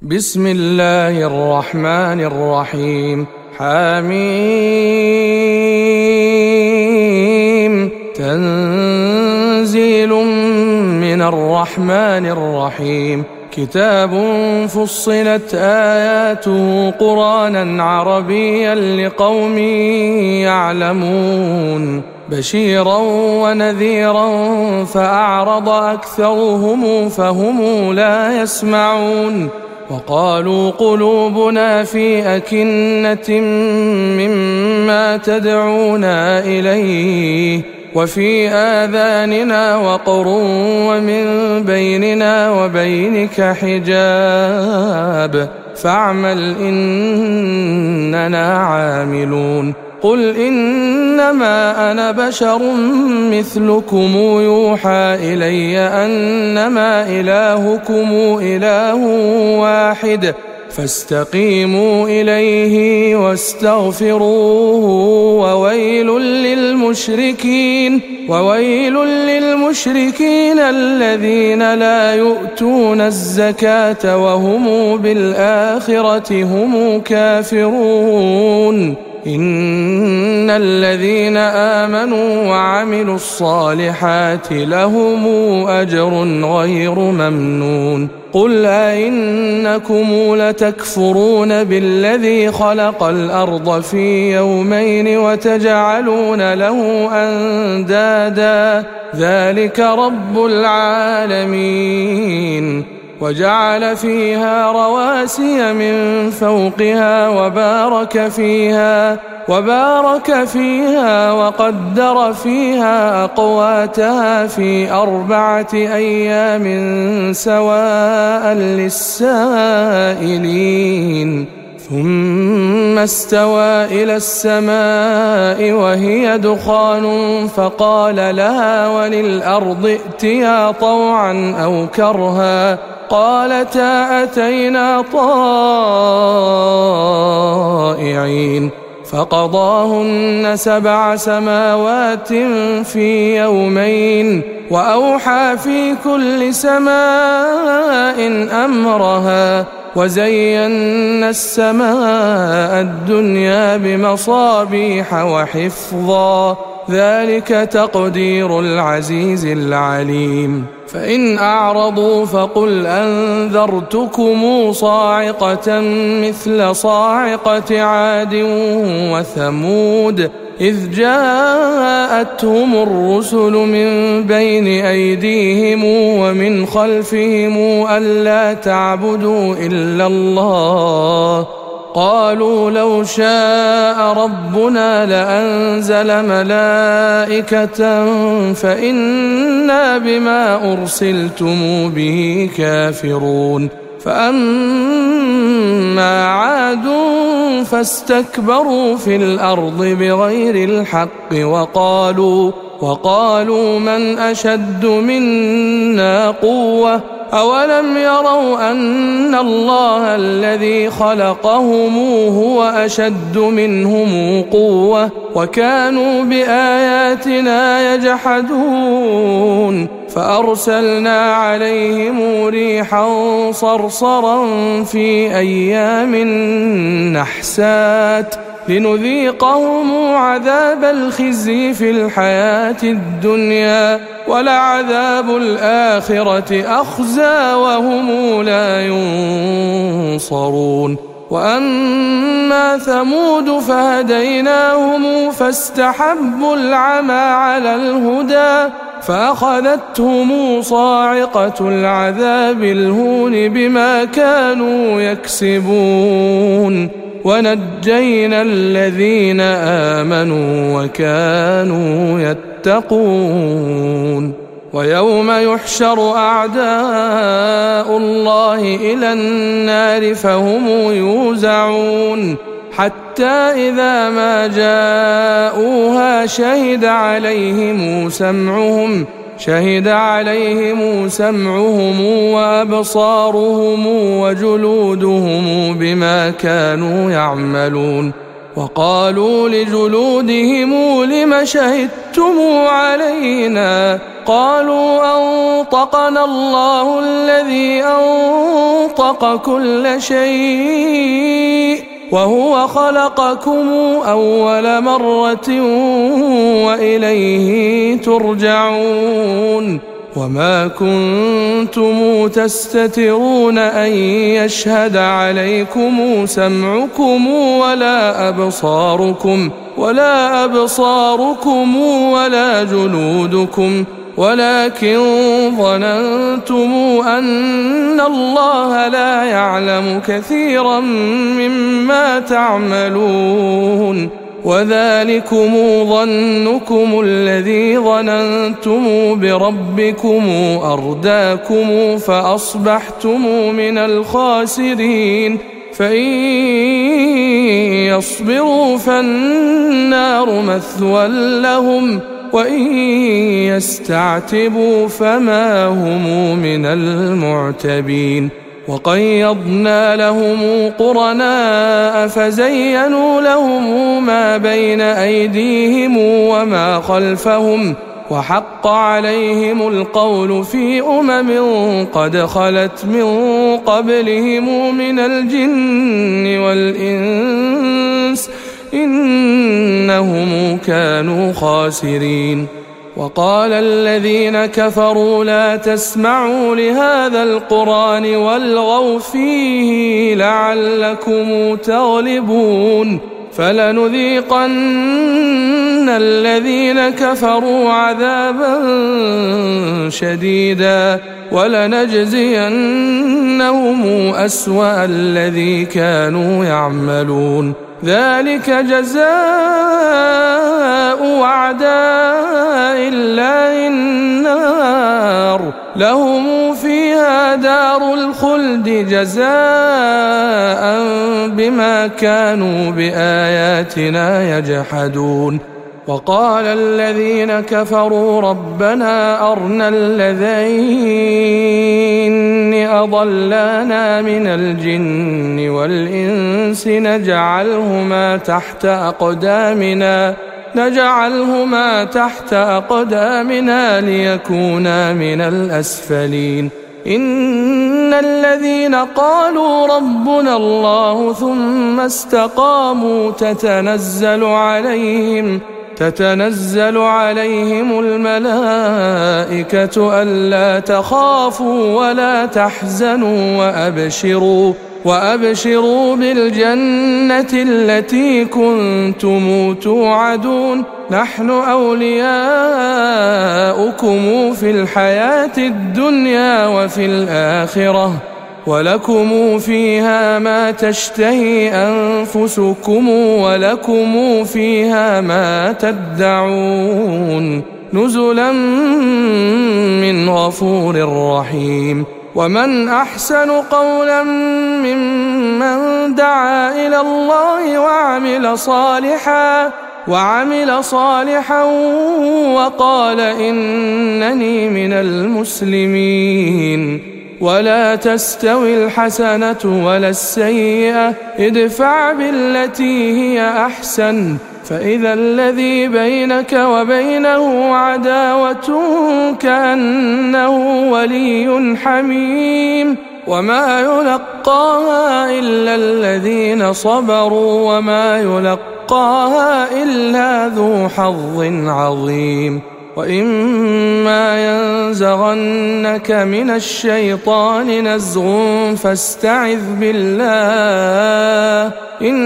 بسم الله الرحمن الرحيم. حميم. تنزيل من الرحمن الرحيم. كتاب فصلت آياته قرآنا عربيا لقوم يعلمون بشيرا ونذيرا فأعرض أكثرهم فهم لا يسمعون. وقالوا قلوبنا في أكنة مما تدعونا إليه وفي آذاننا وقر ومن بيننا وبينك حجاب فاعمل إننا عاملون. قل إنما أنا بشر مثلكم يوحى إلي أنما إلهكم إله واحد فاستقيموا إليه واستغفروه وويل للمشركين الذين لا يؤتون الزكاة وهم بالآخرة هم كافرون. إن الذين آمنوا وعملوا الصالحات لهم أجر غير ممنون. قل أئنكم لتكفرون بالذي خلق الأرض في يومين وتجعلون له أندادا ذلك رب العالمين. وجعل فيها رواسي من فوقها وبارك فيها وقدر فيها أقواتها في 4 أيام سواء للسائلين. ثم استوى إلى السماء وهي دخان فقال لها وللأرض ائتيا طوعا أو كرها قالتا أتينا طائعين. فقضاهن 7 سماوات في يومين وأوحى في كل سماء أمرها وزينا السماء الدنيا بمصابيح وحفظا ذلك تقدير العزيز العليم. فإن أعرضوا فقل أنذرتكم صاعقة مثل صاعقة عاد وثمود إذ جاءتهم الرسل من بين أيديهم ومن خلفهم ألا تعبدوا إلا الله قالوا لو شاء ربنا لأنزل ملائكة فإنا بما أرسلتم به كافرون. فأما عاد فاستكبروا في الأرض بغير الحق وقالوا من أشد منا قوة أولم يروا أن الله الذي خلقهم هو أشد منهم قوة وكانوا بآياتنا يجحدون. فأرسلنا عليهم ريحا صرصرا في أيام نحسات لنذيقهم عذاب الخزي في الحياة الدنيا ولعذاب الآخرة أخزى وهم لا ينصرون. وأما ثمود فهديناهم فاستحبوا العمى على الهدى فأخذتهم صاعقة العذاب الهون بما كانوا يكسبون ونجينا الذين آمنوا وكانوا يتقون. ويوم يحشر أعداء الله إلى النار فهم يوزعون حتى إذا ما جاءوها شهد عليهم سمعهم وأبصارهم وجلودهم بما كانوا يعملون. وقالوا لجلودهم لم شهدتم علينا قالوا أنطقنا الله الذي أنطق كل شيء وهو خلقكم أول مرة وإليه ترجعون وما كنتم تستترون أن يشهد عليكم سمعكم ولا أبصاركم ولا جلودكم ولكن ظننتم أن الله لا يعلم كثيرا مما تعملون وذلكم ظنكم الذي ظننتم بربكم أرداكم فأصبحتم من الخاسرين فإن يصبروا فالنار مثوى لهم وإن يستعتبوا فما هم من المعتبين وقيضنا لهم قرناء فزينوا لهم ما بين أيديهم وما خلفهم وحق عليهم القول في قد خلت من قبلهم من الجن والإنس إنهم كانوا خاسرين وقال الذين كفروا لا تسمعوا لهذا القرآن والغوا فيه لعلكم تغلبون فلنذيقن الذين كفروا عذابا شديدا ولنجزينهم أسوأ الذي كانوا يعملون ذلك جزاء أعداء الله النار لهم فيها دار الخلد جزاء بما كانوا بآياتنا يجحدون وقال الذين كفروا ربنا أرنا الذين أضلانا من الجن والإنس نجعلهما تحت أقدامنا ليكونا من الأسفلين إن الذين قالوا ربنا الله ثم استقاموا تتنزل عليهم الملائكة ألا تخافوا ولا تحزنوا وأبشروا بالجنة التي كنتم توعدون نحن أولياؤكم في الحياة الدنيا وفي الآخرة ولكم فيها ما تشتهي أنفسكم ولكم فيها ما تدعون نزلا من غفور رحيم ومن أحسن قولا ممن دعا إلى الله وعمل صالحا وقال إنني من المسلمين ولا تستوي الحسنة ولا السيئة ادفع بالتي هي أحسن فإذا الذي بينك وبينه عداوة كأنه ولي حميم وما يلقاها إلا الذين صبروا وما يلقاها إلا ذو حظ عظيم وإما ينزغنك من الشيطان نزغ فاستعذ بالله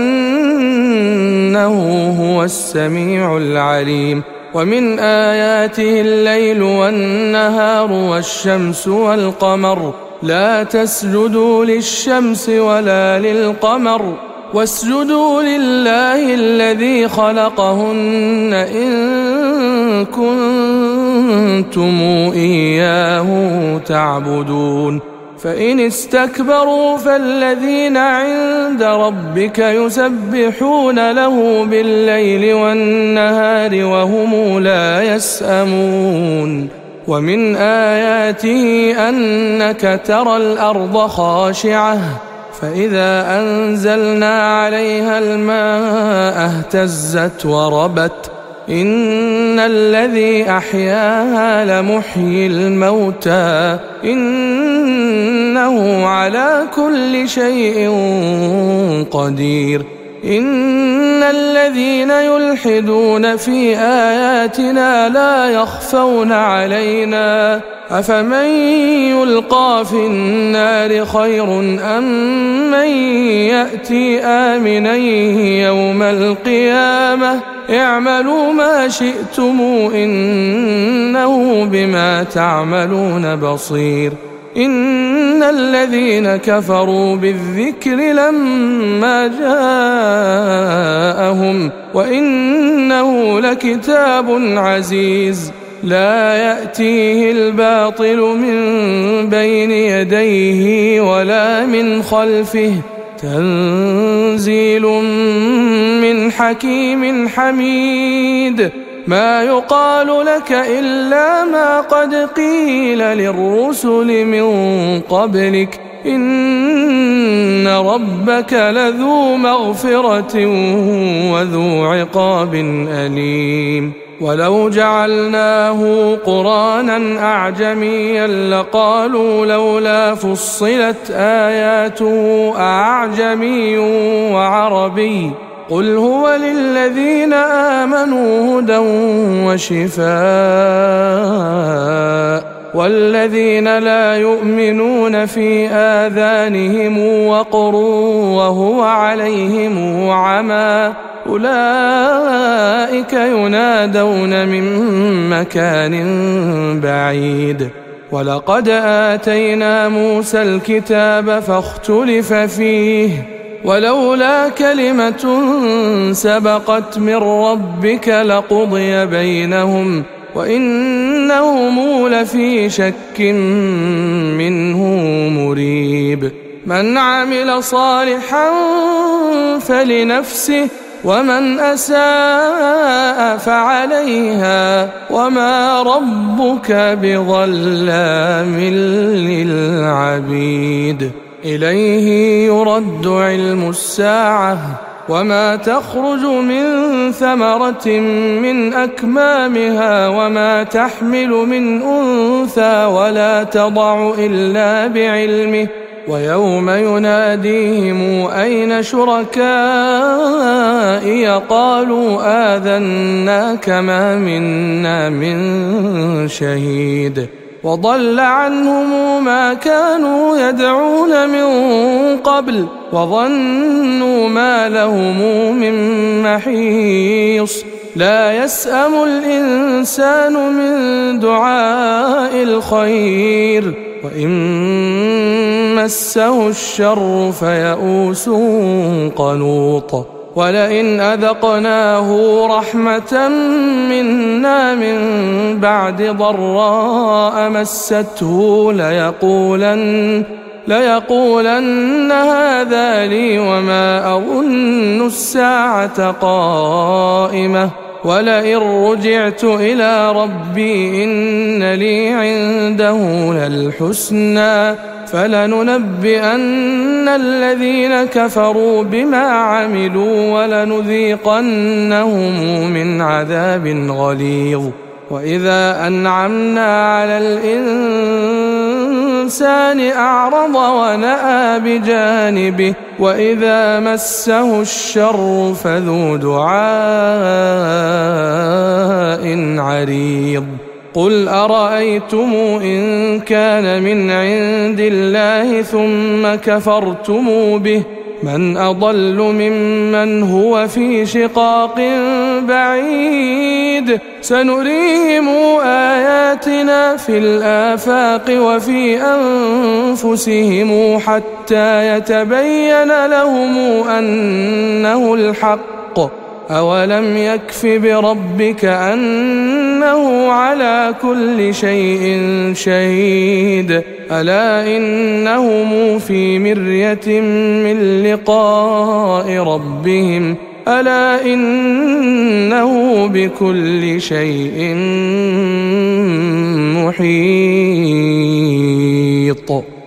إنه هو السميع العليم ومن آياته الليل والنهار والشمس والقمر لا تسجدوا للشمس ولا للقمر واسجدوا لله الذي خلقهن إن كنتم إياه تعبدون فإن استكبروا فالذين عند ربك يسبحون له بالليل والنهار وهم لا يسأمون ومن آياته أنك ترى الأرض خاشعة فإذا أنزلنا عليها الماء اهتزت وربت إن الذي أحياها لمحيي الموتى إنه على كل شيء قدير إن الذين يلحدون في آياتنا لا يخفون علينا أفمن يلقى في النار خير أم من يأتي آمنا يوم القيامة اعملوا ما شئتم إنه بما تعملون بصير إن الذين كفروا بالذكر لما جاءهم وإنه لكتاب عزيز لا يأتيه الباطل من بين يديه ولا من خلفه تنزيل من حكيم حميد ما يقال لك إلا ما قد قيل للرسل من قبلك إن ربك لذو مغفرة وذو عقاب أليم ولو جعلناه قرآنا أعجميا لقالوا لولا فصلت آياته أعجمي وعربي قل هو للذين آمنوا هدى وشفاء والذين لا يؤمنون في آذانهم وقر وهو عليهم عمى أولئك ينادون من مكان بعيد ولقد آتينا موسى الكتاب فاختلف فيه ولولا كلمة سبقت من ربك لقضي بينهم وإنهم لفي شك منه مريب من عمل صالحا فلنفسه ومن أساء فعليها وما ربك بظلام للعبيد إليه يرد علم الساعة وما تخرج من ثمرة من أكمامها وما تحمل من أنثى ولا تضع إلا بعلمه ويوم يناديهم أين شركائي قالوا آذناك ما منا من شهيد وضل عنهم ما كانوا يدعون من قبل وظنوا ما لهم من محيص لا يسأم الإنسان من دعاء الخير وإن مسه الشر فيئوس قنوط ولئن أذقناه رحمة منا من بعد ضراء مسته ليقولن هذا لي وما أظن الساعة قائمة ولئن رجعت إلى ربي إن لي عنده للحسنى فلننبئن الذين كفروا بما عملوا ولنذيقنهم من عذاب غليظ وإذا أنعمنا على الإنسان أعرض ونأى بجانبه وإذا مسه الشر فذو دعاء عريض قل أرأيتم إن كان من عند الله ثم كفرتم به من أضل ممن هو في شقاق بعيد سنريهم آياتنا في الآفاق وفي أنفسهم حتى يتبين لهم أنه الحق أولم يكف بربك أنه على كل شيء شهيد ألا إنهم في مرية من لقاء ربهم ألا إنه بكل شيء محيط